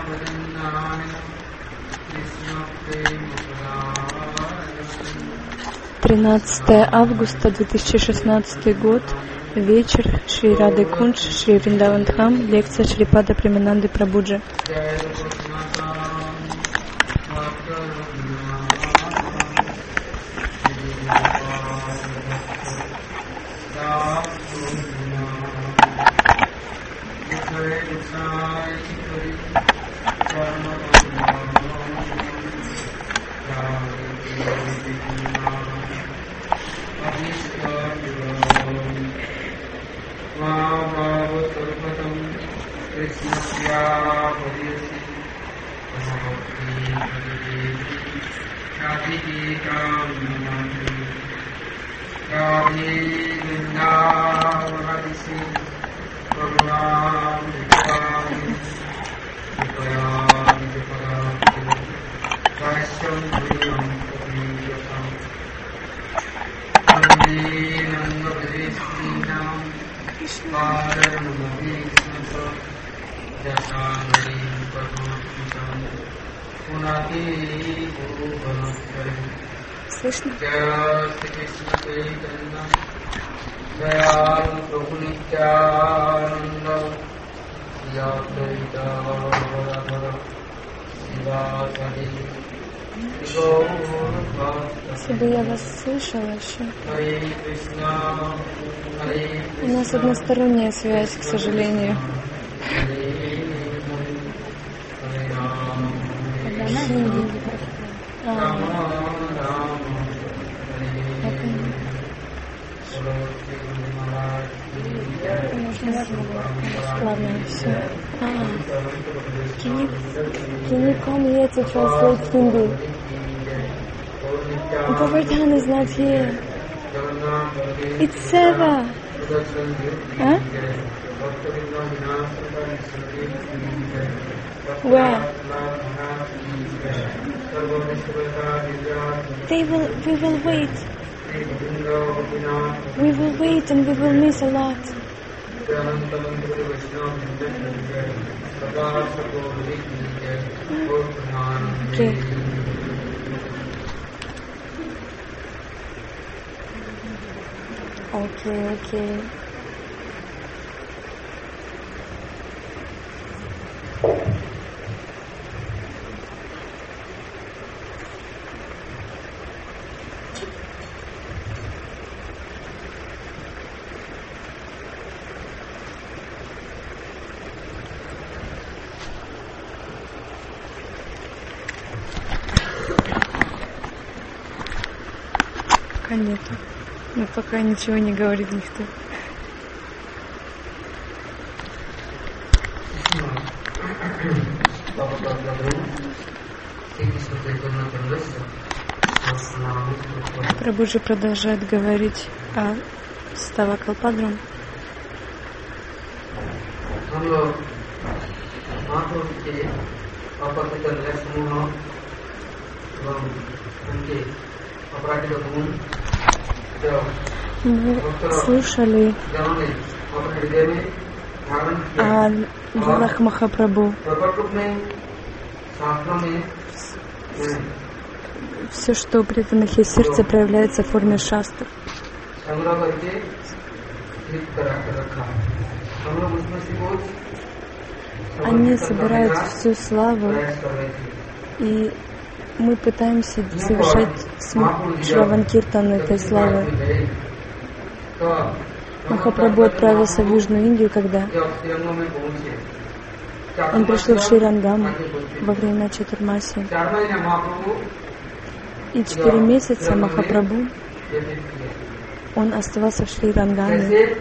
13 августа 2016 год. Вечер. Шри Рады Кунж, Шри Вриндаван Дхам. Лекция Шрипада Премананды Прабhuджи. Слышно? Если бы я вас слышала еще. У нас односторонняя связь, к сожалению. Ладно, все. Can you come here to translate Hindi? Govardhan is not here. It's Seva. Huh? Where? We will wait. We will wait and we will miss a lot. Okay. Okay. Пока нету. Но пока ничего не говорит никто. Прабхуджи продолжает говорить о Става Калпадрам. Мы слушали о делах Махапрабху. Все, что у преданных есть сердце, проявляется в форме шастр. Они собирают всю славу, и мы пытаемся совершать Шраван-киртан этой славы. Махапрабху отправился в Южную Индию, когда он пришел в Шри-Рангаму во время Чатурмаси. И 4 месяца Махапрабху, он оставался в Шри-Рангаме.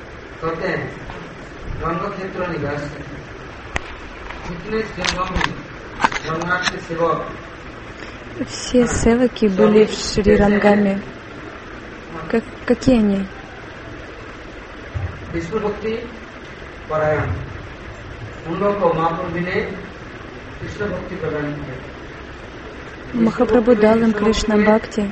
Все севаки были в Шри-Рангаме. Какие они? Махапрабху дал им Кришна Бхакти.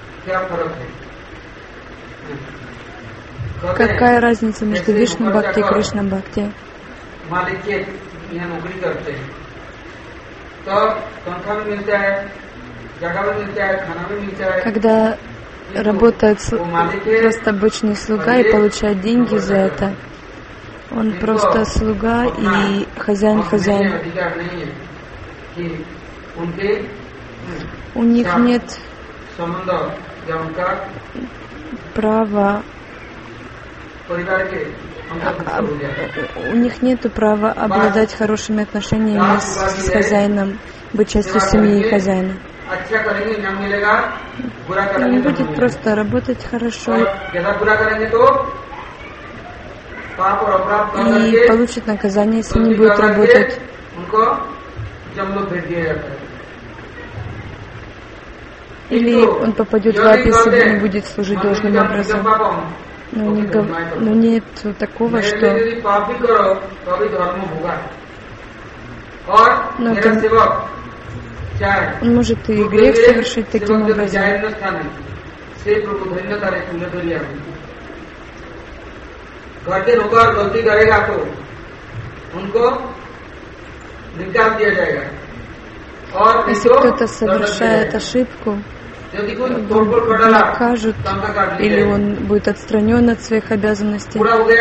Какая разница между Вишну Бхакти и Кришна Бхакти? Когда работает просто обычный слуга и получает деньги за это, он просто слуга и хозяин. У них нет права обладать хорошими отношениями с хозяином, быть частью семьи хозяина. Он будет просто работать хорошо и получит наказание, если не будет работать. Или он попадет в ад, если не будет служить должным образом. Но нет такого, что он может и грех совершить таким образом. Если кто-то совершает ошибку, его накажут, или он будет отстранен от своих обязанностей.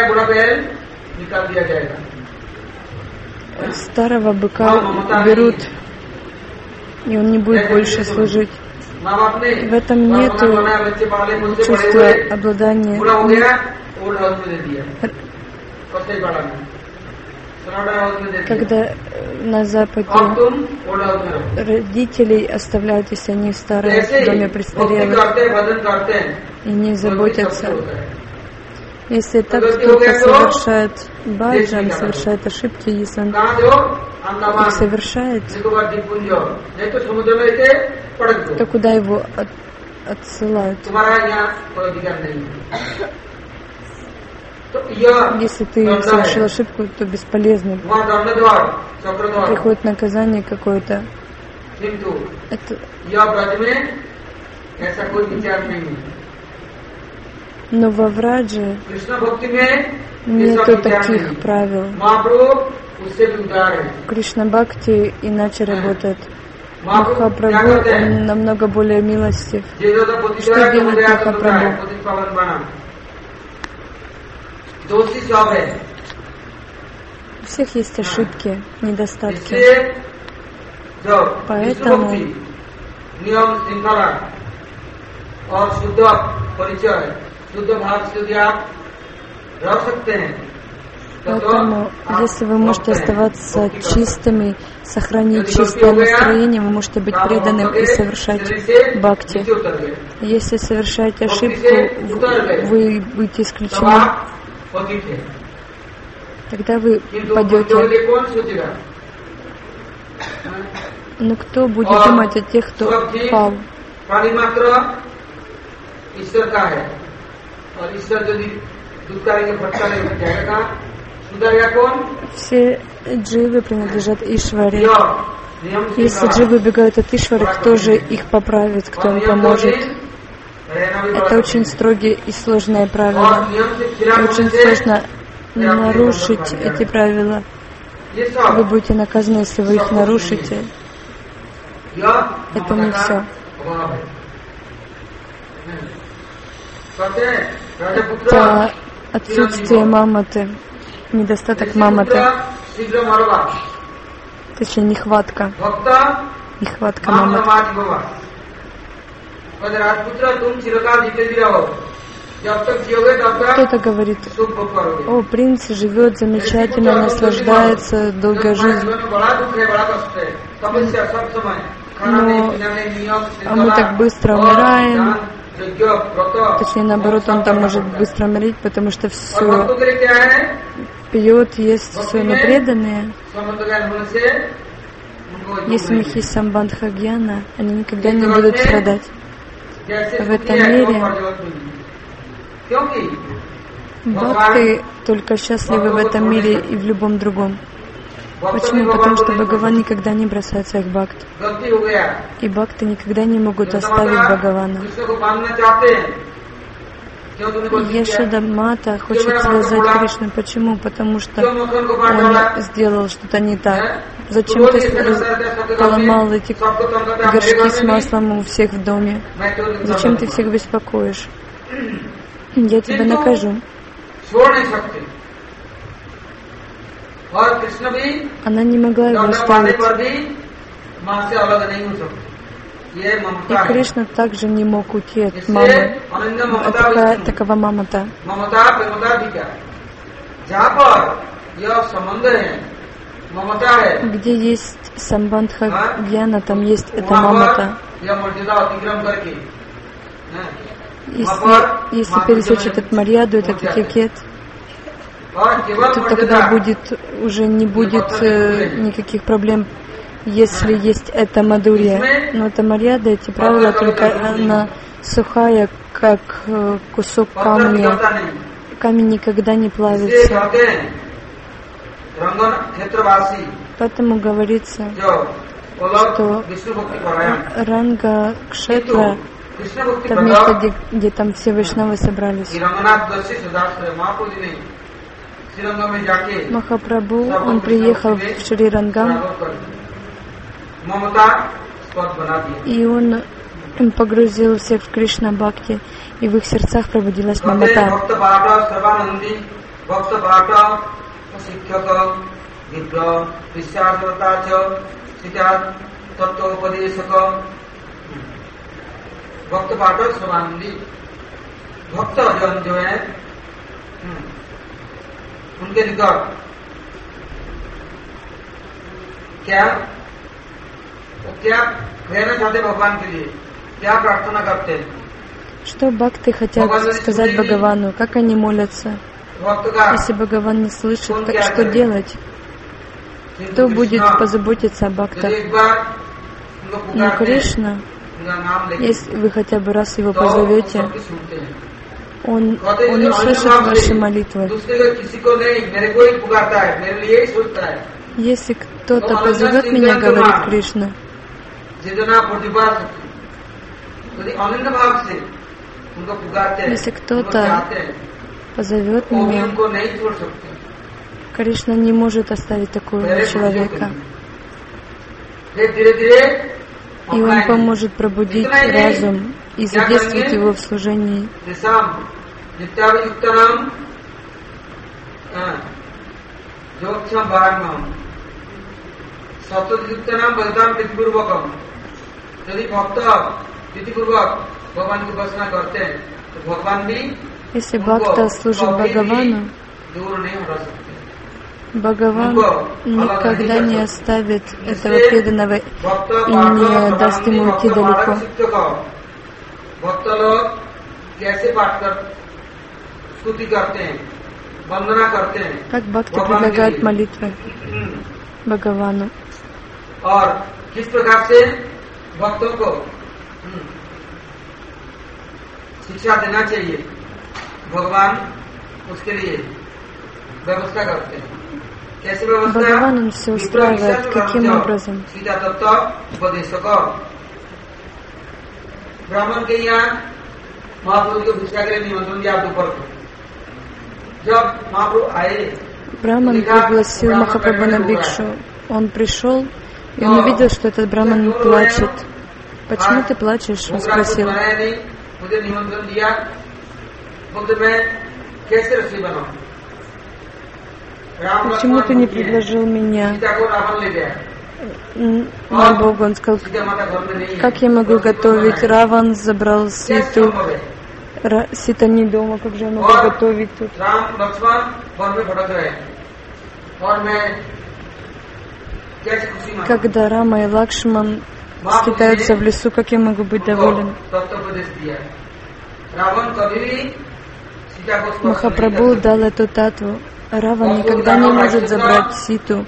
Старого быка уберут, и он не будет больше служить. В этом нет чувства обладания. Когда на Западе родителей оставляют, если они в старом доме престарелых и не заботятся. Если так кто-то совершает баджан, совершает ошибки, если он их совершает, то куда его отсылают? Если ты совершил ошибку, то бесполезно. Приходит наказание какое-то. Но во Врадже нету таких правил. Кришна Бхакти иначе работает. Махапрабху, он намного более милостив. Что делает Махапрабху? У всех есть ошибки, недостатки. Поэтому если вы можете оставаться чистыми, сохранить чистое настроение, вы можете быть преданным и совершать бхакти. Если совершаете ошибку, вы будете исключены. Тогда вы падете. Но кто будет думать о тех, кто пал? Все дживы принадлежат Ишваре. Если дживы убегают от Ишвары, кто же их поправит, кто им поможет? Это очень строгие и сложные правила. Очень сложно нарушить эти правила. Вы будете наказаны, если вы их нарушите. Это не все. Это отсутствие маматы, недостаток маматы. Точнее, нехватка маматы. Кто-то говорит: о, принц живет замечательно, наслаждается долгой жизнью. А мы так быстро умираем. Точнее, наоборот, он там может быстро умереть, потому что все пьет, ест все непреданные. Если у них есть самбандха гьяна, они никогда не будут страдать. В этом мире бхакты только счастливы в этом мире и в любом другом. Почему? Потому что Бхагаван никогда не бросает своих бхакт. И бхакты никогда не могут оставить Бхагавана. Ешода Мата хочет связать Кришну. Почему? Потому что он сделал что-то не так. Зачем ты поломал эти горшки с маслом у всех в доме? Зачем ты всех беспокоишь? Я тебя накажу. Она не могла его оставить. И Кришна также не мог уйти от мамы. Такова мамата. Где есть самбандха гьяна, там есть эта мамата. Если пересечь этот марьяду, этот этикет, то тогда уже не будет никаких проблем, если есть эта мадурья. Но эта марьяда, эти правила, только она сухая, как кусок камня. Камень никогда не плавится. Поэтому говорится, что Ранга Кшетра — это место, где там все вайшнавы собрались. Махапрабху, он приехал в Шри Рангам, и он погрузил всех в Кришна Бхакти, и в их сердцах пробудилась мамата. भक्त पाठक स्वानंदी भक्त जन जो है उनके निकट क्या कहना चाहते भगवान के लिए, क्या प्रार्थना करते हैं? Что бхакты хотят сказать Бхагавану, как они молятся? Если Бхагаван не слышит, что делать? Кто будет позаботиться о бхактах? Но Кришна, если вы хотя бы раз его позовете, он услышит ваши молитвы. Если кто-то позовет меня, говорит Кришна, если кто-то позовет меня, Кришна не может оставить такого человека. И он поможет пробудить разум и задействовать его в служении. Если бхакта служит Бхагавану, Бхагаван никогда не оставит этого преданного и не даст ему уйти далеко. Как бхакты предлагают молитвы Бхагавану. Бхагаван он все устраивает. Каким образом? Браман пригласил Махапрабху на бикшу. Он пришел, и он увидел, что этот браман плачет. Почему ты плачешь? Он спросил. Почему ты не предложил меня на Бога? Он сказал, как я могу готовить? Раван забрал Ситу. Сита не дома, как же я могу готовить тут? Когда Рама и Лакшман скитаются в лесу, как я могу быть доволен? Махапрабху дал эту татву. Раван никогда не может забрать Ситу.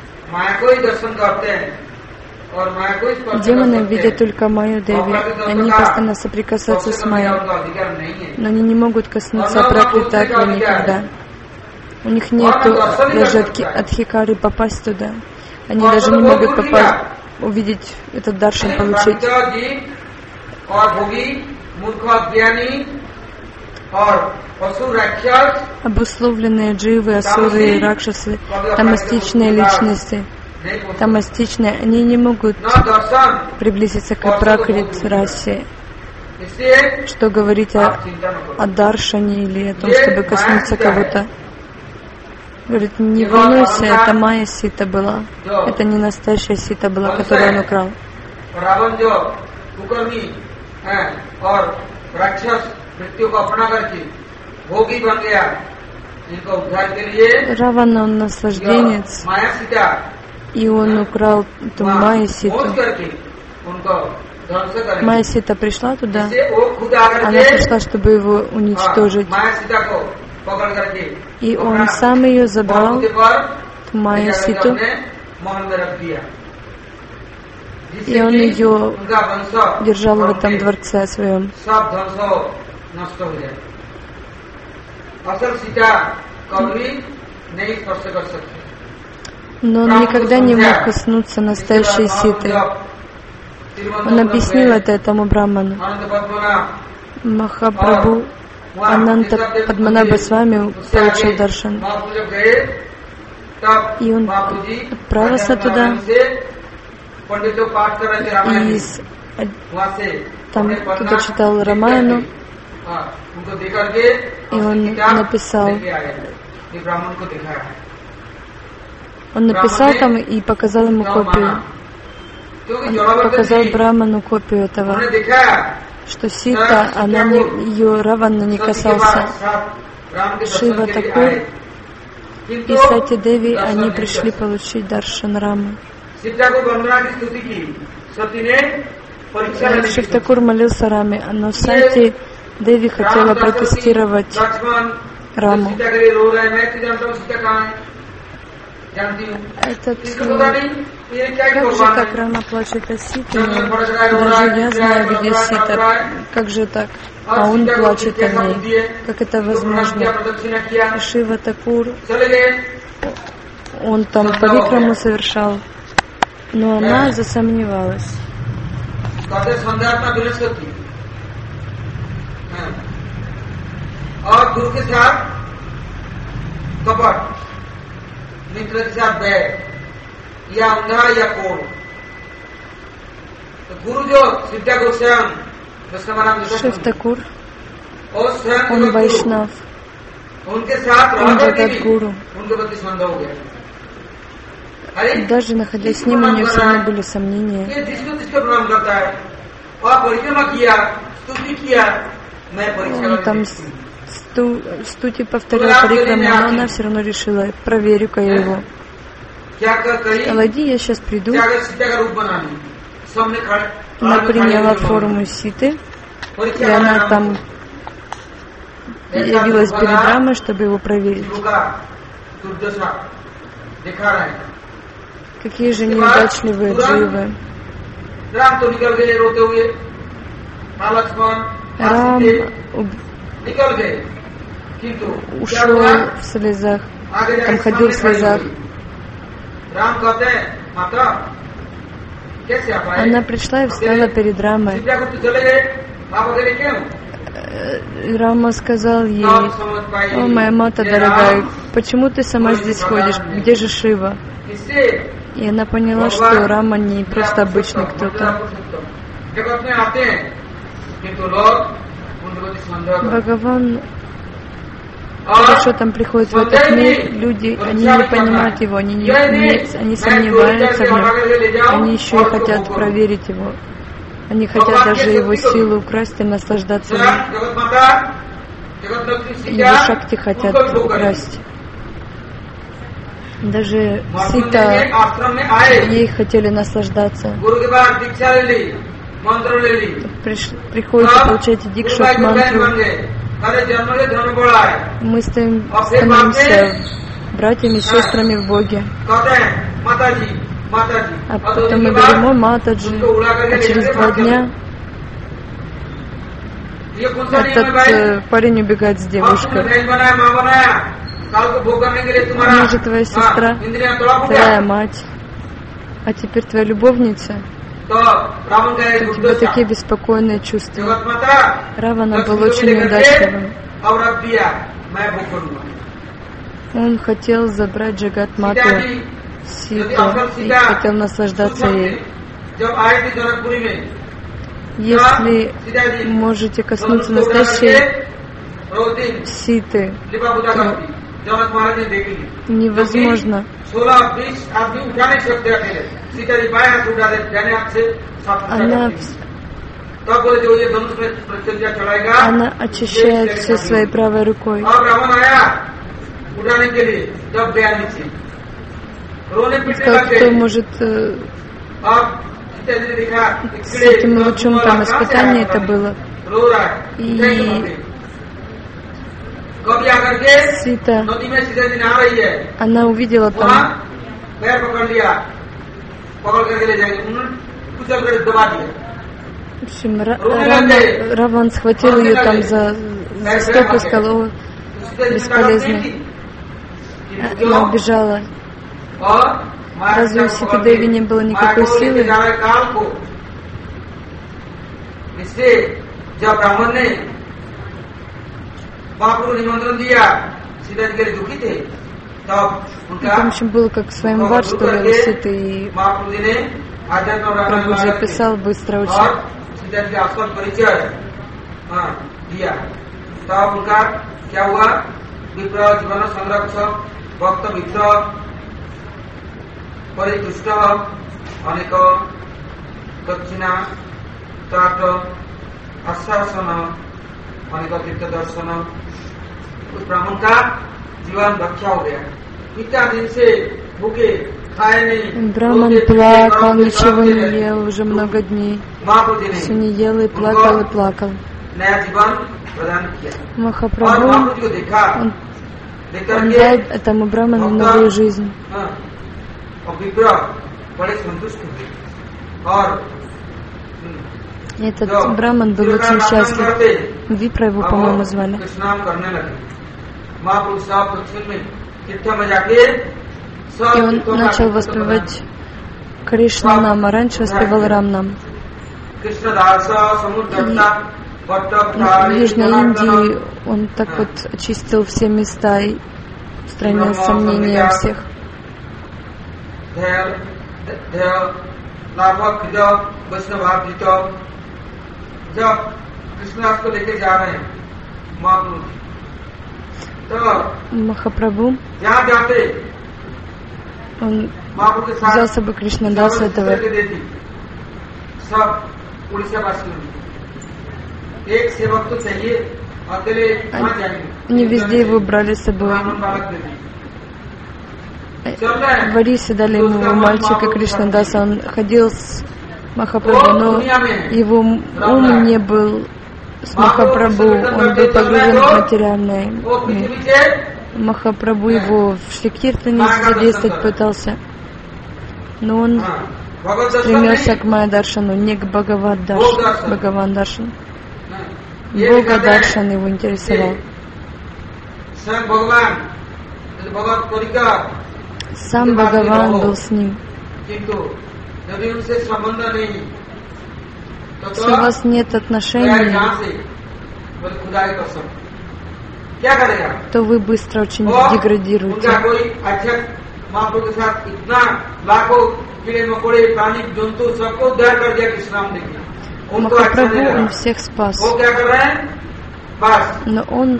Демоны видят только Майю Деви. Они постоянно соприкасаются с Майей. Но они не могут коснуться Пракритакви никогда. У них нет даже от Хикары попасть туда. Они даже не могут попасть, увидеть этот даршан, получить. Обусловленные дживы, асуры и ракшасы, тамастичные личности, тамастичные, они не могут приблизиться к пракрит расе. Что говорить о даршане или о том, чтобы коснуться кого-то. Говорит, не волнуйся, это майя сита была. Это не настоящая сита была, которую он украл. Равана, он наслажденец, и он украл эту майя ситу. Майя сита пришла туда, она пришла, чтобы его уничтожить. И он сам ее забрал, майя ситу, и он ее держал в этом дворце своем. Но он никогда не мог коснуться настоящей ситы. Он объяснил это этому браману. Махапрабху Ананта Падманаба с вами получил даршан. И он отправился туда, и там кто-то читал Рамаяну, и он написал там и показал ему копию. Он показал Браману копию этого, что сита, ее Равана не касался. Шива Такур и Сати Деви, они пришли получить даршан Рамы. Шив Такур молился Раме, но Сати Деви хотела протестировать Раму. Как Рама плачет о Сите, даже я знаю, где Сита, как же так? А он плачет о ней. Как это возможно? Шива Такур, он там парикраму совершал, но она засомневалась. Шив Такур, он вайшнав, он Джагадгуру. Даже находясь с ним, у него все равно были сомнения. Он там стути повторил парикраму, но она все равно решила, проверю-ка я его. Лади, я сейчас приду. Она приняла форму ситы, и она там явилась перед Рамой, чтобы его проверить. Какие же неудачливые дживы. Рам ушел в слезах, там ходил в слезах. Она пришла и встала перед Рамой. Рама сказал ей: «О, моя мата дорогая, почему ты сама здесь ходишь? Где же Шива?» И она поняла, что Рама не просто обычный кто-то. Бхагаван хорошо там приходит в этот мир, люди, они не понимают его, они сомневаются в нем, они еще и хотят проверить его. Они хотят даже его силу украсть и наслаждаться им. Его шакти хотят украсть. Даже Сита, ей хотели наслаждаться. Приходится получать дикшу от мантру. Мы становимся братьями и сестрами в Боге. А потом мы говорим: «О, Матаджи», а через 2 дня этот парень убегает с девушкой. Она же твоя сестра, твоя мать, а теперь твоя любовница. У тебя такие беспокойные чувства. Равана был очень удачливым. अब रख दिया मैं भोग करूंगा। Он хотел забрать Джагат-мату Ситу и хотел наслаждаться ей. जब आए थे जनकपुरी में, Если можете коснуться настоящей Ситы, то जनक महाराज ने देखी невозможно. 16-20 आदमी उठा नहीं सकते अकेले। सीता जी बाएं हाथ उठा दे, दाहिने हाथ से Она, तब बोले जो ये धनुष में प्रत्यंजा चढ़ाएगा। она очищает все своей правой рукой. अब रावण आया उठाने के लिए, जब गया नीचे रोने पीटने Как लगे। кто может अब सीता जी ने देखा с этим лучом там испытание это было. रो रहा है И कभी आकर के Сита, नदी में सीता जी नहा रही है, она увидела वहाँ там, पैर पकड़ लिया, पकड़ करके ले जाएंगे, उन्होंने कुचल कर दबा दिया। в общем, Раван схватил ее там за стопу и сказал: «О, бесполезно». Она убежала. Разве у Ситы Деви не было никакой силы? जब ब्राह्मण ने बापू को निमंत्रण दिया, सीता जी के लिए दुखी थे, तब उनका В общем, было как сваймвар, что ли, у Ситы, и महाप्रभु जी ने आध्यात्म Прабху же писал быстро और очень. सीता जी का आस्पद परिचय दिया। तब उनका क्या हुआ? विप्र जीवन संरक्षक भक्त मित्र परितुष्ट अनेक दक्षिणा त्राट आश्वासन अनेक तीर्थ दर्शन, उस ब्राह्मण का जीवन रक्षा हो गया। इतना दिन से भूखे खाए नहीं, Браман плакал, ничего не ел уже много дней. महाप्रभु जी Все ने не ел и плакал, и плакал. नया जीवन प्रदान किया। और Махапрабху, महाप्रभु जी को देखा, देख он करके дал этому Браману новую жизнь. और विप्र बड़े संतुष्ट हुए। और И этот Браман был очень счастлив. Випра его, по-моему, звали. स्नान करने लगे। महाप्रभु साहब दक्षिण में तीर्थ में जाके И он начал воспевать Кришна нам, а раньше воспевал Рам нам. कृष्णदास समुद्रता В Южной Индии он так вот очистил все места и устранил сомнения всех. जब कृष्णदास को लेके जा रहे हैं महाप्रभु, तो Махапрабху, जहाँ जाते он महाप्रभु के взял साथ с собой Кришнадаса этого. सब उड़ीसा वासी एक सेवक तो चाहिए, अकेले कहाँ जाएंगे? Они везде его брали с собой. ब्राह्मण बालक दे दिए। В Орисе дали ему мальчика Кришнадаса. Он ходил с Махапрабху, но его ум не был с Махапрабху. Он был погружен в материальное мир. Махапрабху его в Шри-Киртане задействовать пытался, но он стремился к Майя-даршану, не к Бхагаван-даршану. Бога-даршан его интересовал. Сам Бхагаван был с ним. Если у вас нет отношений, то вы быстро очень деградируете. Махапрабху, он всех спас. Но он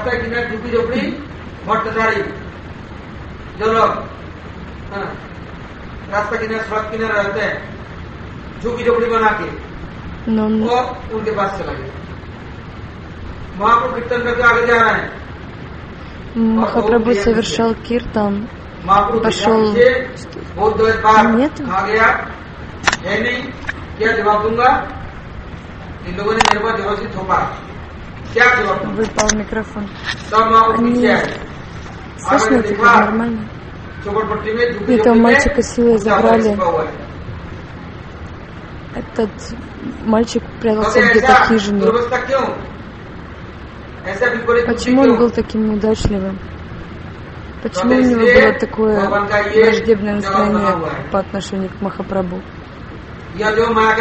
रास्ता किनारे सड़क किनारे रहते हैं, झुकी झोपड़ी बना के, वो उनके पास चला गया। महाप्रभु कीर्तन करके आगे जा रहे हैं। Махапрабху совершал киртан, пошел. Нет? आ गया, है नहीं, क्या जवाब दूंगा? इन लोगों ने मेरे पास जबरदस्ती थोपा, क्या जवाब? Выпал микрофон. तब महाप्रभु पीछे आए। Слышно теперь нормально? Этого мальчика силой забрали. Этот мальчик прятался где-то в хижине. Почему он был таким неудачливым? Почему у него было такое враждебное настроение по отношению к Махапрабху?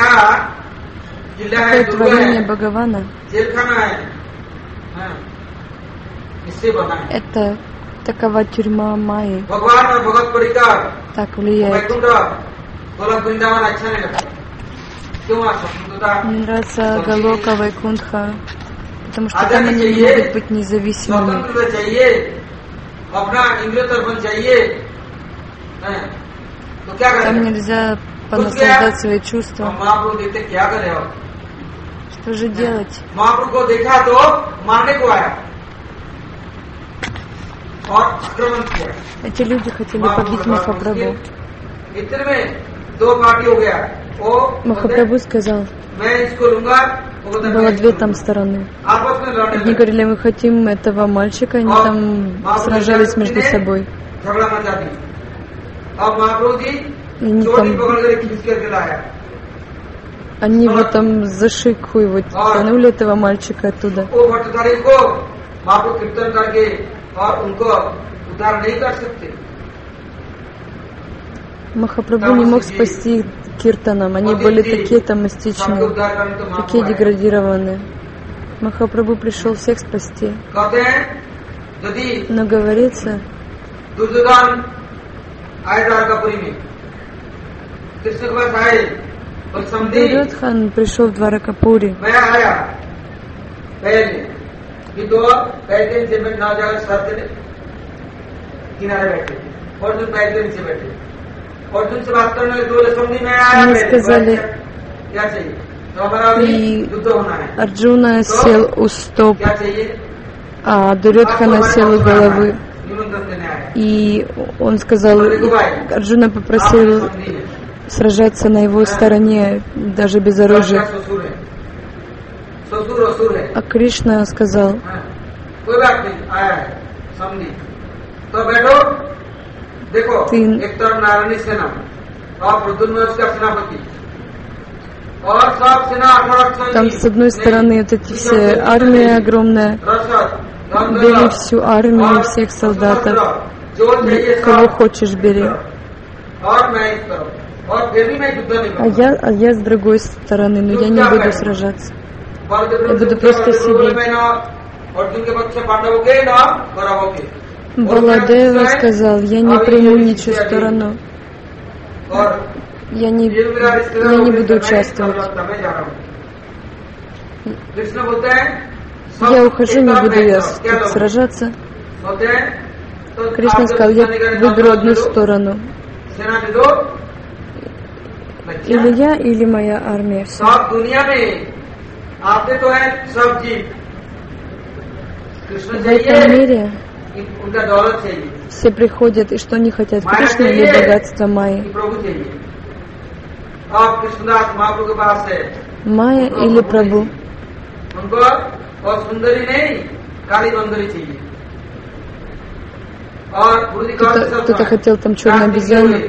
Такое творение Бхагавана. Это такова тюрьма Майи. Так влияет. Мне нравится Галока, Вайкунтха, потому что там они не могут быть независимыми. Там нельзя понаслаждать свои чувства. Что же делать? Эти люди хотели побить Махапрабху. Махапрабху сказал, было две там стороны. Одни говорили, мы хотим этого мальчика, они там сражались между собой. Они его там за шейку его тянули, этого мальчика оттуда. Махапрабху не мог спасти киртаном. Они были такие там мистичные, такие деградированные. Махапрабху пришел всех спасти. Но говорится, Дурьодхан пришел в Дваракапури. Они сказали, и Арджуна сел у стоп, а Дурьодхана сел у головы. И он сказал, Арджуна попросил сражаться на его стороне, даже без оружия. А Кришна сказал, ты там с одной стороны вот эти все армии огромная, бери всю армию, всех солдатов, кого хочешь бери. А я с другой стороны, но я не буду сражаться. Я буду просто сидеть. Баладева сказал, я не приму ничью сторону. Я не буду участвовать. Я ухожу, не буду я сражаться. Кришна сказал, я выберу одну сторону. Или я, или моя армия. Все. В этом мире все приходят, и что они хотят? Кришну или богатство Майи? Майя или Прабху? Кто-то хотел там черную обезьяну.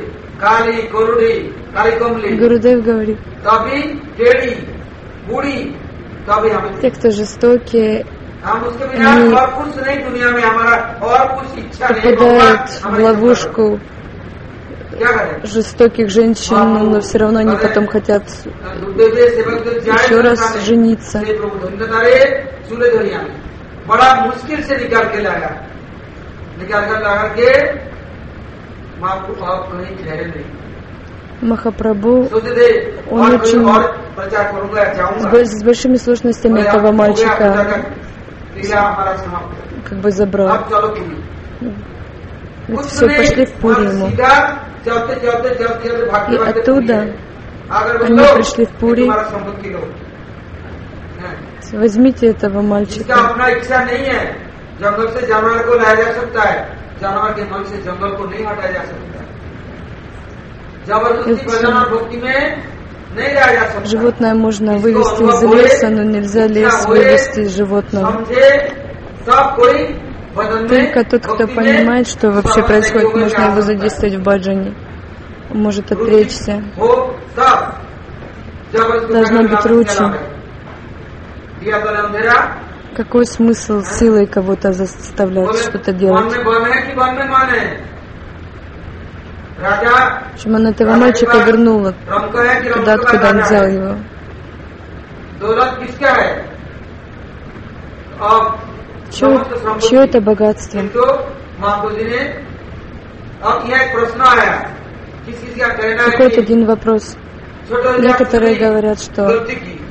Гурудев говорит, те, кто жестокие, они попадают в ловушку жестоких женщин, но все равно они потом хотят еще раз жениться. Махапрабху, он очень с большими сложностями этого мальчика как бы забрал. Ведь все, пошли в Пури ему. И оттуда они пришли в Пури. Возьмите этого мальчика. Животное можно вывести из леса, но нельзя лес вывести из животного. Только тот, кто понимает, что вообще происходит, можно его задействовать в баджане. Он может отречься. Должно быть ручи. Какой смысл силой кого-то заставлять что-то делать? Почему он этого мальчика вернул туда, откуда он взял его? чье это богатство? Какой-то один вопрос. Некоторые говорят, что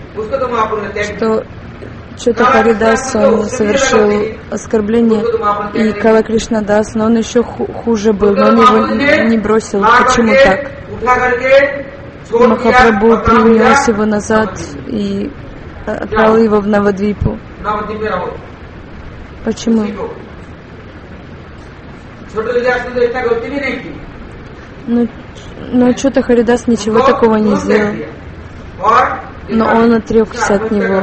что-то Харидас, он совершил оскорбление, и Кала Кришнадас, но он еще хуже был, но он его не бросил. Почему так? Махапрабху принес его назад и отправил его в Навадвипу. Почему? Но что-то Харидас ничего такого не сделал. Но он отрекся от него.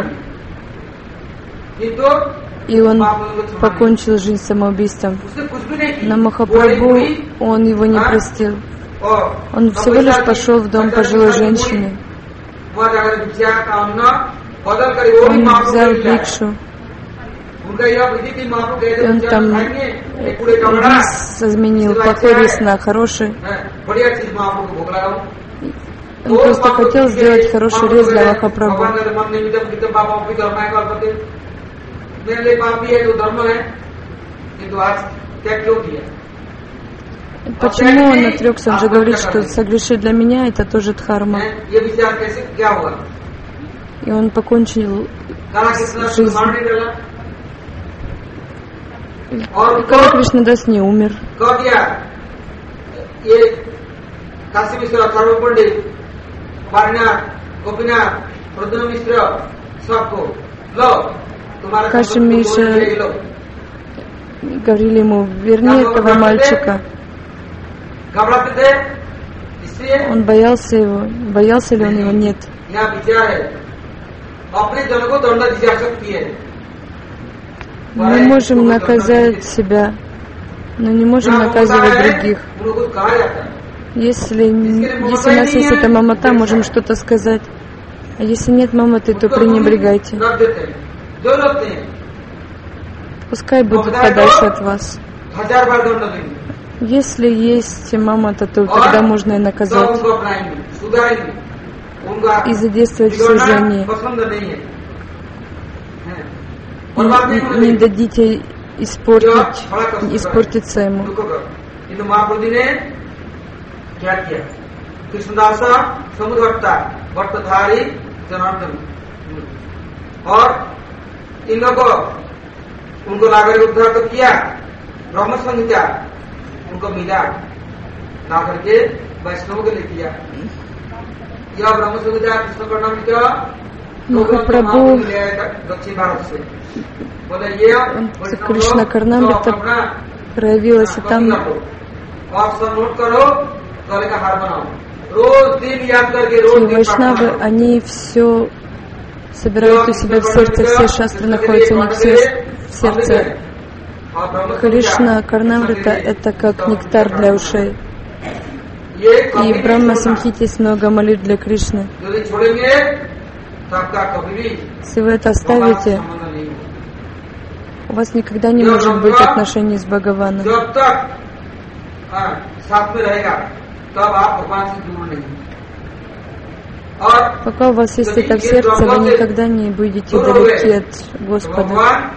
И он покончил жизнь самоубийством. Но Махапрабху, он его не простил. Он всего лишь пошел в дом пожилой женщины. Он взял бикшу. И он там рис изменил, плохой рис на хороший. Он просто хотел сделать хороший рис для Махапрабху. Почему он отрекся? Он же говорит, что согрешить для меня это тоже дхарма. И он покончил жизнь. Кала Кришнадас не умер. Каши Миша говорили ему: верни этого мальчика. Он боялся его. Боялся ли он его? Нет. Мы можем наказать себя, но не можем наказывать других. Если у нас есть эта мамата, можем что-то сказать. А если нет маматы, то пренебрегайте. Пускай будут подальше от вас. Если есть мамата, то тогда можно и наказать. И задействовать всю жизнь. Не дадите испортиться ему. उनको लाकर उद्धार तो किया, ब्रह्म संहिता उनको मिला, ला करके वैष्णव के लिए किया। यह ब्रह्म संहिता कृष्ण कर्णाम का Махапрабху, दक्षिण भारत से बोले ये Кришна Карнамрита проявилась и там. और सब नोट करो, गले का हार बनाओ, रोज दिन याद करके रोज दिन Вайшнавы, они все собирают у себя в сердце, все шастры находятся у них в сердце. Кришна Карнамрита — это как нектар для ушей. И в Брахма Самхите есть много молитв для Кришны. Если вы это оставите, у вас никогда не может быть отношений с Бхагаваном. Пока у вас есть это в сердце, вы никогда не будете далеки от Господа.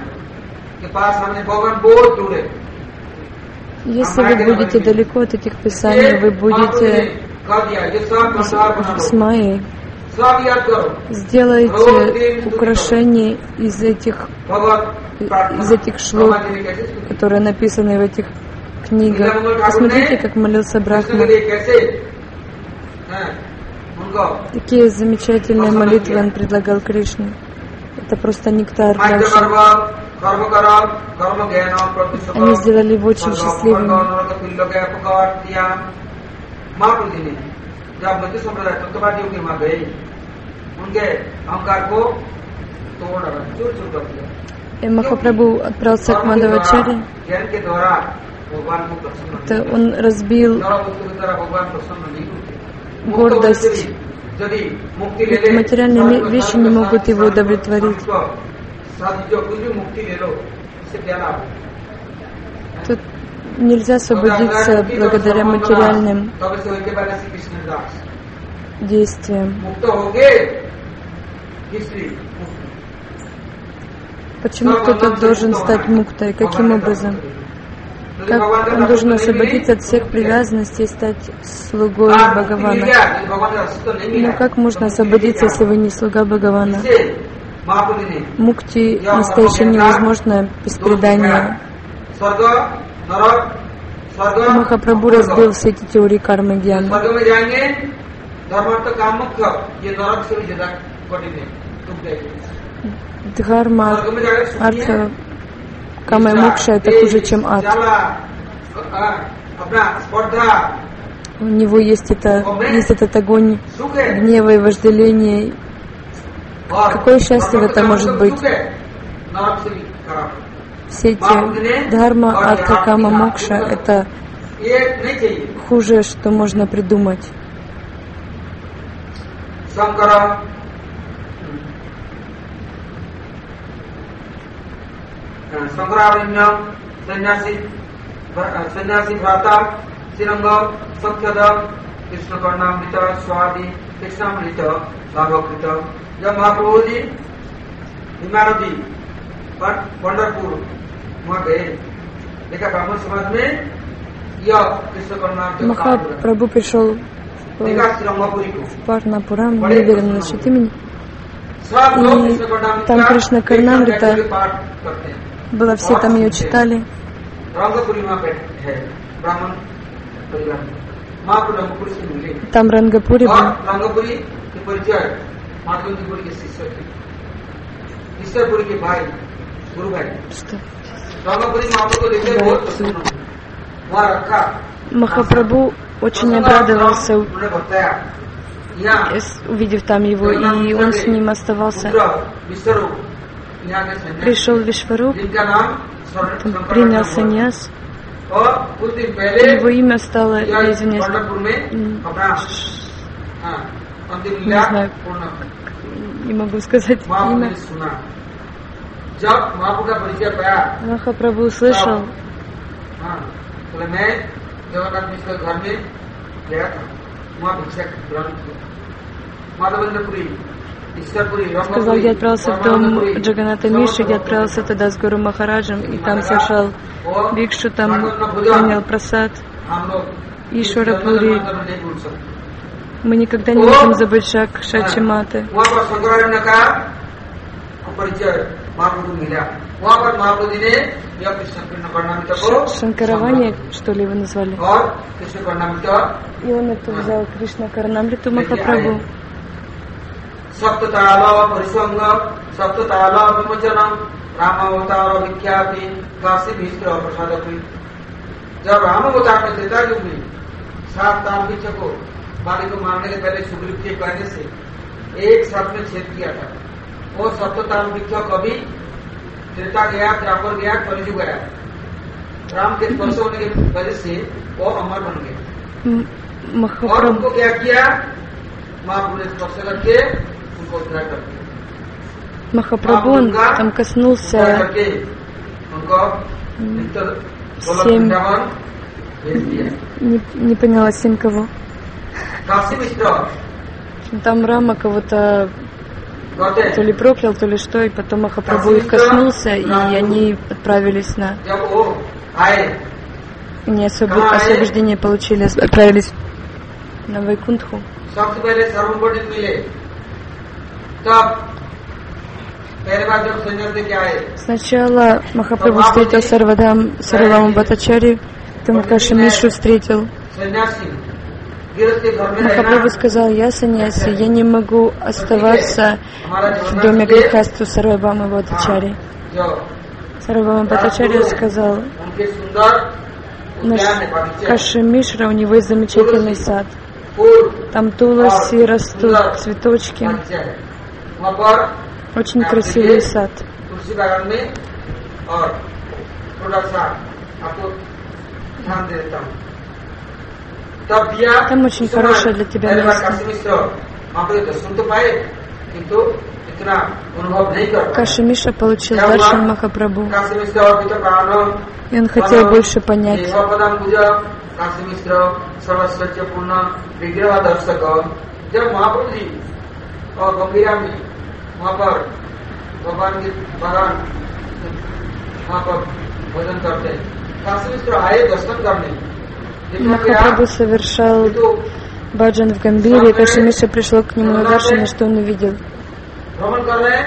Если вы будете далеко от этих писаний, вы будете с Майей. Сделайте украшения из этих шлок, которые написаны в этих книгах. Посмотрите, как молился Брахма. Такие замечательные молитвы он предлагал Кришне. Это просто нектар для души. Они сделали его очень счастливыми. И Махапрабху отправился к Мадхавачаре. Это он разбил гордость. Ведь материальные вещи не могут его удовлетворить. Тут нельзя освободиться благодаря материальным действиям. почему кто-то должен стать муктой? Каким образом? Как он должен освободиться от всех привязанностей и стать слугой Бхагавана? Но как можно освободиться, если вы не слуга Бхагавана? Мукти настоящее невозможно без предания. Махапрабху разбил все эти теории кармы гьяны. Дхарма, арта, кама и мокша — это хуже, чем ад. У него есть этот огонь гнева и вожделения. Какое счастье в этом может быть? Все эти дхарма, арта, кама, мокша — это хуже, что можно придумать. Sangraranyam, Sannyasi Bhrata, Siranga, Sakhyada, Krishna Karnamrita, Swadi, Krishnamrita, Bhagavrita. जब महाप्रभु जी हिमालय पर पंढरपुर वहाँ गए, देखा ब्राह्मण समाज में यह कृष्ण कर्नाटक Махапрабху пришел в Парнапурам, не уверен насчет имени. И там Кришна Карнамрита была, все там ее читали. Там Рангапури был. Махапрабху очень обрадовался, увидев там его, и он с ним оставался. Пришел Вишваруп, принял саньяс. Его имя стало, я извиняюсь, не знаю, не могу сказать имя. Махапрабху услышал, сказал, я отправился в дом Джаганата Миши, я отправился туда с Гуру Махараджем, и там совершал бикшу, там принял прасад Ишвара Пури. Мы никогда не можем забыть шаг Шачи Маты. Шанкаравани, что ли, его назвали? И он это взял, Кришна Карнамриту Махапрабху. Saptatala Parisanga, Saptatala Vimachanam, Ramavatara Vikhyati, Kasi Bhishra Prasadapri. जब रामावतार में त्रेता युग में 7 ताल वृक्ष को बाली को मारने के पहले सुग्रीव के कहने से एक सर्प में छेद किया था। वो 7 ताल वृक्ष कभी त्रेता गया, द्वापर गया, कलियुग गया। राम के स्पर्श होने की वजह से वो अमर बन गए। और उनको क्या किया? महाप्रभु ने स्पर्श करके उनको उद्धार कर दिया। Махапрабху, он там коснулся 7, не поняла, 7 кого? Там Рама кого-то то ли проклял, то ли что, и потом Махапрабху их коснулся, и они отправились на... Они освобождение получили, отправились на Вайкунтху. Сначала Махапрабху встретил Сарвабхаума Бхаттачарьи, потом Каши Мишу встретил. Махапрабху сказал, я саньяси, я не могу оставаться в доме грехасту Сарвабхаума Бхаттачарьи. Сарвабхаума Бхаттачарья сказал, наш Каши Мишра, у него есть замечательный сад. Там туласи растут, цветочки. Очень красивый сад. Там очень хорошее для тебя место. Каши Миша получил даршан Махапрабху, и он хотел больше понять. वहाँ पर भोजन करते हैं। काशी मिश्र आए दर्शन करने, Махапрабху совершал баджан в Гамбире, и Каши Мишра пришел к нему на даршан, и что он увидел? भ्रमण कर रहे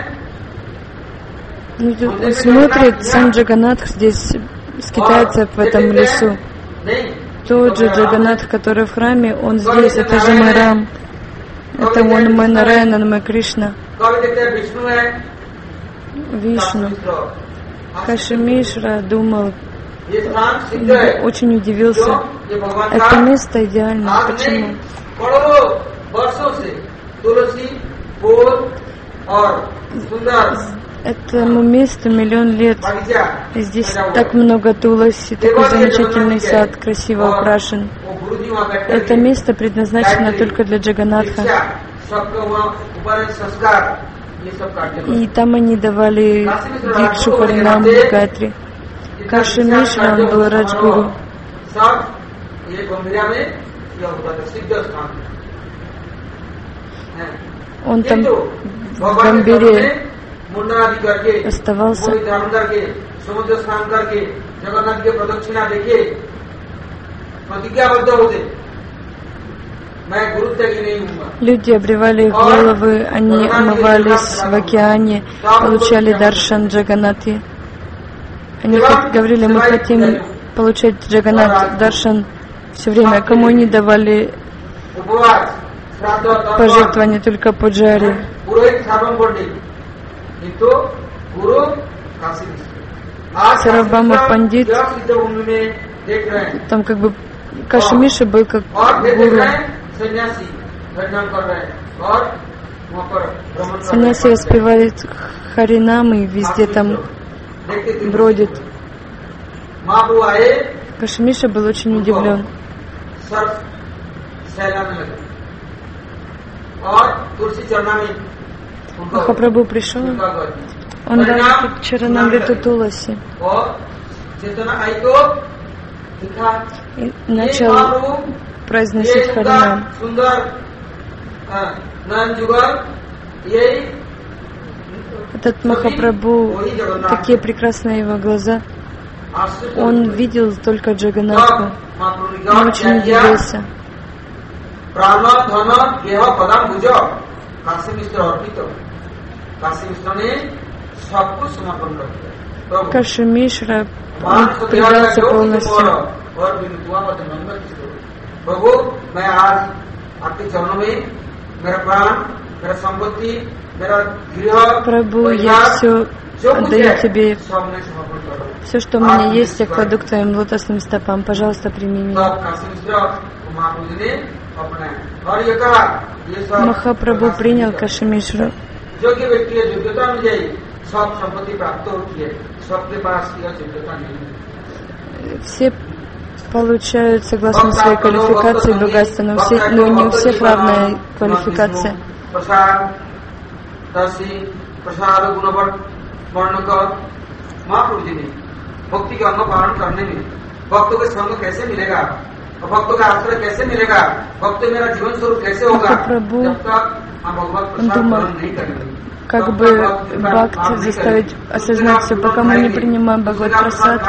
हैं, Он смотрит, сам Джаганатх здесь скитается в этом лесу. Тот же Джаганатх, который в храме, он здесь, это же мой Рам. Это он мой Нараяна, мой Кришна. कभी देखते हैं विष्णु है, Вишну. Каши Мишра думал, ये स्थान सिद्ध है, очень удивился. क्यों? ये भगवान Это का место идеально. आज Почему? नहीं, करोड़ों वर्षों से तुलसी फूल और सुंदर Этому месту миллион лет. बगीचा И здесь так много туласи, такой замечательный сад, красиво украшен. वो गुरु जी वहाँ बैठे Это место предназначено только для Джаганатха. सबको वहाँ ऊपर संस्कार ये सब करते И там они давали дикшу Харинам Гатри. Каши Мишра, он был Раджгуру. सब ये गंभीरा में यह होता था सिद्ध स्थान है। Он там किंतु в भगवान के Гамбире सामने मुंडन आदि करके оставался. कोई धारण करके समुद्र स्नान करके जगन्नाथ के प्रदक्षिणा देखे प्रतिज्ञाबद्ध होते, मैं गुरु त्यागी नहीं हूँ। Люди обревали их головы, они омывались в океане, получали даршан Джаганатхи. Они говорили, мы хотим получать Джаганат даршан все время. Кому они давали उपवास श्राद्ध तर्पण пожертвования? Только Пуджари. पुरोहित स्थापन पंडित, किंतु गुरु काशी मिश्र। आज Сарабхама Пандит, जब सिद्ध भूमि में देख रहे हैं там как бы Каши Мишра был как और फिर देख гуру. रहे हैं सन्यासी हरिनाम कर रहे हैं और वहाँ पर भ्रमण कर Саньяси रहे हैं। воспевает Харинамы, везде там देखते थे бродит. महाप्रभु आए, Каши Мишра был очень удивлен. सर सहलाने लगे और तुलसी चरना में उनको Махапрабху пришел, उनका गौर। он дал Чаранамриту Туласи और चेतना आई तो दिखा и ये начал महाप्रभु произносить ये Харинам. सुंदर नयन जुगल यही Этот Махапрабху, такие прекрасные его глаза, он видел только Джаганатху. Он очень удивился. प्राण धन गेह पदम भुज काशी मिश्र अर्पित, काशी मिश्र ने सब कुछ समर्पण कर दिया। Каши Мишра, मान он सत्याग्रह предался जो कुछ полностью. बोलो और विनुआ मत नंबर किसको। प्रभु मैं आज आपके चरणों में मेरा प्राण, मेरा संपत्ति, मेरा गृह, Прабху, परिवार, я все जो कुछ отдаю है, тебе. सब मैं समर्पण कर रहा हूँ। Все, что у меня есть, я кладу к твоим лотосным стопам. Пожалуйста, прими меня. तब काशी मिश्र महाप्रभु जी ने अपनाया और ये कहा ये सब Махапрабху принял Каши Мишру. योग्य व्यक्ति है, योग्यता अनुଯାयी सब संपत्ति प्राप्त होती है, सबके पास यह योग्यता नहीं है। Все получают согласно своей квалификации богатство, но не у всех равная квалификация. प्रसाद दर्शी प्रसाद गुणवट वर्ण कर महाप्रभु जी ने भक्ति के अंग पालन करने में भक्तों के संग कैसे मिलेगा, भक्तों का आश्रय कैसे मिलेगा, भक्त मेरा जीवन स्वरूप कैसे होगा, जब तक हम भगवत प्रसाद ग्रहण नहीं करेंगे। Как бы бхакти заставить осознать все, пока мы не принимаем Бхагават Прасад.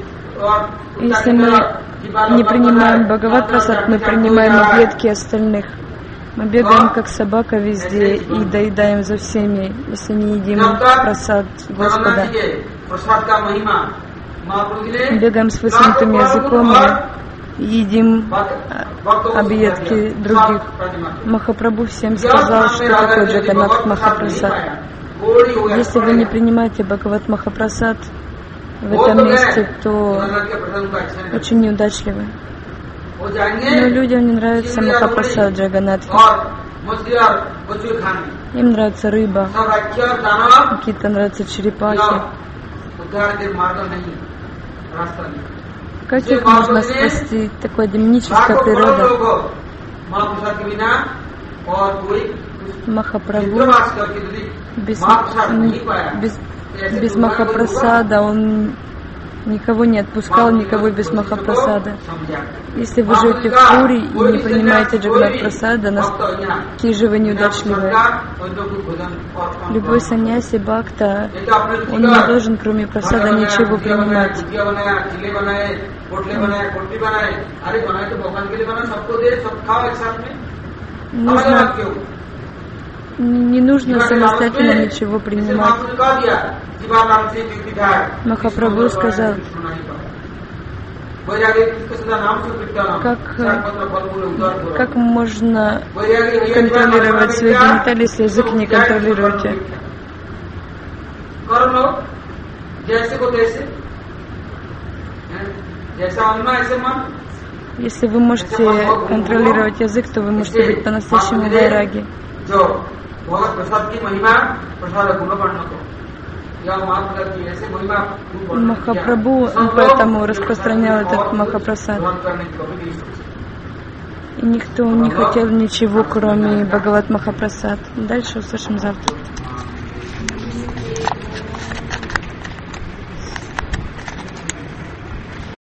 Если мы не принимаем Бхагават Прасад, мы принимаем объедки остальных. Мы бегаем как собака везде и доедаем за всеми, если не едим прасад Господа. Мы бегаем с высунутым языком и едим объедки других. Махапрабху всем сказал, что такое Джаганатх Махапрасад. Если вы не принимаете Бхагават Махапрасад в этом месте, то очень неудачливы. Но людям не нравится Махапрасад Джаганатхи. Им нравится рыба, какие-то нравятся черепахи. Как их можно спасти? Такая демоническая природа. Махапрабху без Махапрасада он никого не отпускал, никого без Махапрасада. Если вы живете в Пури и не понимаете Джаганат Прасада, какие же вы неудачливые. Любой саньяси, бхакта, он не должен, кроме прасада, ничего принимать. Не нужно самостоятельно ничего принимать. Махапрабху сказал, как можно контролировать свои гениталии, если язык не контролируете? Если вы можете контролировать язык, то вы можете быть по-настоящему вайраги. Махапрабху поэтому распространял этот Махапрасад. И никто не хотел ничего, кроме Бхагават Махапрасад. Дальше услышим завтра.